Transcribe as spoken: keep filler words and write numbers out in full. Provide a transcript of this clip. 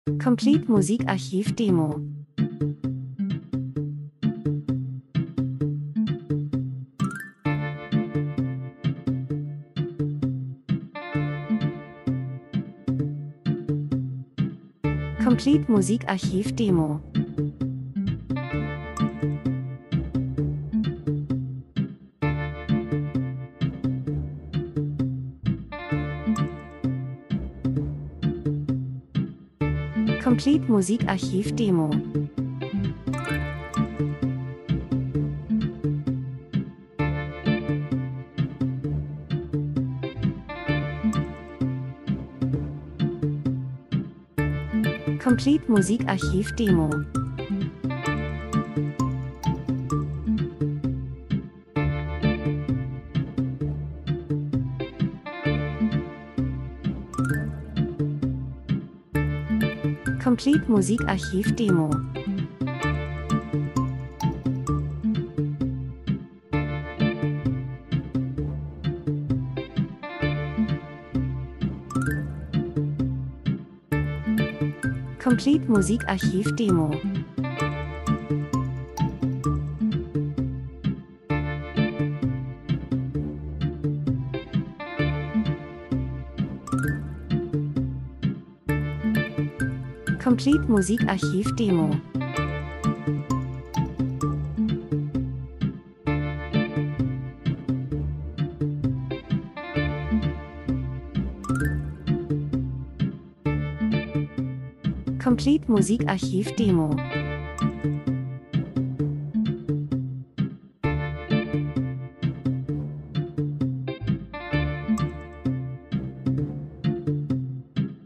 Complete Musikarchiv Demo. Complete Musikarchiv Demo. Complete Musikarchiv Demo. Complete Musikarchiv Demo. Complete Musikarchiv Demo. Complete Musikarchiv Demo. Complete Musikarchiv Demo. Complete Musikarchiv Demo.